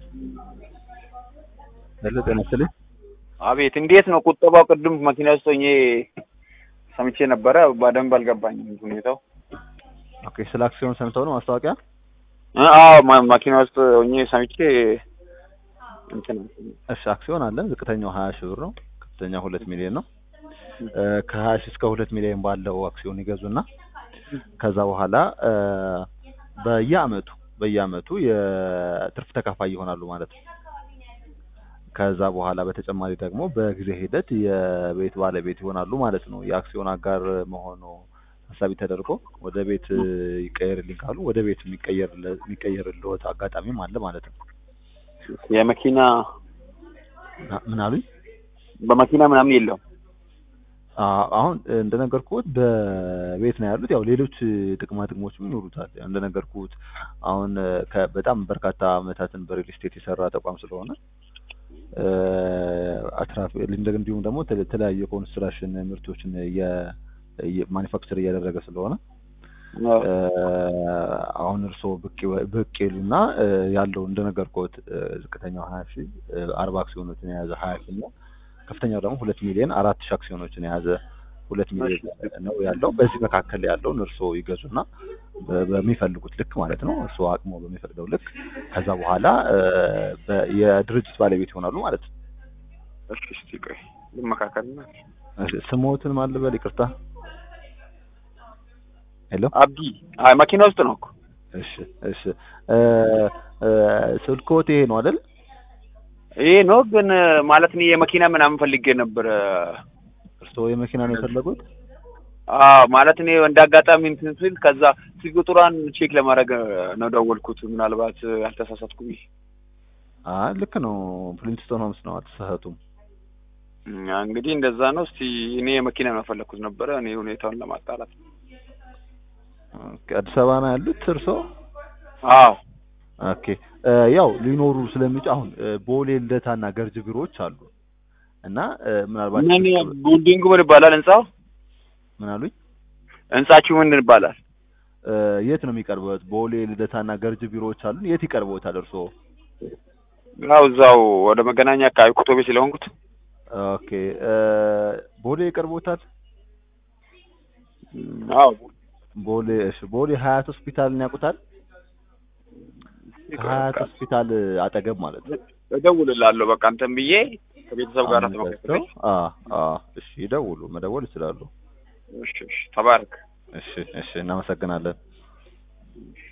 ሄሎ ጤና ይስጥልኝ። አቤት እንዴት ነው ቁጠባው? ቅድም መኪና ውስጥ ሆኜ ሰምቼ ነበረ፣ በደንብ አልገባኝም ሁኔታው። ኦኬ ስለ አክሲዮን ሰምተው ነው ማስታወቂያ? አዎ መኪና ውስጥ ሆኜ ሰምቼ እንትን። እሺ አክሲዮን አለን። ዝቅተኛው 20 ሺህ ብር ነው። ከፍተኛው 2 ሚሊዮን ነው። ከ20 ሺህ እስከ 2 ሚሊዮን ባለው አክሲዮን ይገዙና ከዛ በኋላ በየአመቱ የትርፍ ተካፋይ ይሆናሉ ማለት ነው። ከዛ በኋላ በተጨማሪ ደግሞ በጊዜ ሂደት የቤት ባለቤት ይሆናሉ ማለት ነው። የአክሲዮን አጋር መሆኑ ሀሳቢ ተደርጎ ወደ ቤት ይቀየርልኝ ካሉ ወደ ቤት የሚቀየርልዎት አጋጣሚም አለ ማለት ነው። የመኪና ምን አሉኝ? በመኪና ምናምን የለውም። አሁን እንደነገርኩት በቤት ነው ያሉት። ያው ሌሎች ጥቅማ ጥቅሞችም ይኖሩታል። እንደነገርኩት አሁን በጣም በርካታ አመታትን በሪል ስቴት የሰራ ተቋም ስለሆነ አትራፊ እንዲሁም ደግሞ የተለያዩ ኮንስትራክሽን ምርቶችን የማኒፋክቸር እያደረገ ስለሆነ አሁን እርሶ ብቅ ይሉና ያለው እንደነገርኩት ዝቅተኛው 20 ሺህ 40 አክሲዮኖችን የያዘ 20 ሺህ ነው። ከፍተኛው ደግሞ 2 ሚሊዮን 4 ሺህ አክሲዮኖችን የያዘ 2 ሚሊዮን ነው ያለው። በዚህ መካከል ያለውን እርሶ ይገዙና በሚፈልጉት ልክ ማለት ነው፣ እርሶ አቅሞ በሚፈቅደው ልክ ከዛ በኋላ የድርጅት ባለቤት ይሆናሉ ማለት ነው። እሺ ቆይ ልመካከልና። ስሞትን ማን ልበል? ይቅርታ። ሄሎ አብዲ። መኪና ውስጥ ነው እኮ። እሺ ስልክዎት ይሄ ነው አይደል? ይሄ ነው ግን ማለት ነው የመኪና ምናምን ፈልጌ ነበር። እርስዎ የመኪና ነው የፈለጉት? ማለት ነው እንዳጋጣሚ እንትን ስል ከዛ ስልክ ቁጥሯን ቼክ ለማድረግ ነው ደወልኩት። ምናልባት አልተሳሳትኩም። ልክ ነው። ፍሊንትስቶን ሆምስ ነው፣ አልተሳሳቱም። እንግዲህ እንደዛ ነው። እስቲ እኔ የመኪና ነው ፈለኩት ነበር፣ እኔ ሁኔታውን ለማጣራት። አዲስ አበባ ነው ያሉት እርስዎ? አዎ። ኦኬ ያው ሊኖሩ ስለሚጭ አሁን ቦሌ ልደታና ገርጅ ቢሮዎች አሉ እና ምናልባት ቢልዲንጉ ምን ይባላል? ህንጻው ምን አሉኝ? ህንጻችሁ ምን ይባላል? የት ነው የሚቀርበው? ቦሌ ልደታና ገርጅ ቢሮዎች አሉ። የት ይቀርበውታል እርስዎ? ያው እዛው ወደ መገናኛ አካባቢ ቁጦቤ ስለሆንኩት። ኦኬ ቦሌ ይቀርበውታል? አዎ ቦሌ። እሺ ቦሌ ሀያት ሆስፒታልን ያውቁታል? ሀያት ሆስፒታል አጠገብ ማለት ነው። እደውልልሃለሁ በቃ እንትን ብዬ ከቤተሰብ ጋር ተመካክሬ። እሺ ይደውሉ፣ መደወል ይችላሉ። እሺ ተባረክ። እሺ እናመሰግናለን።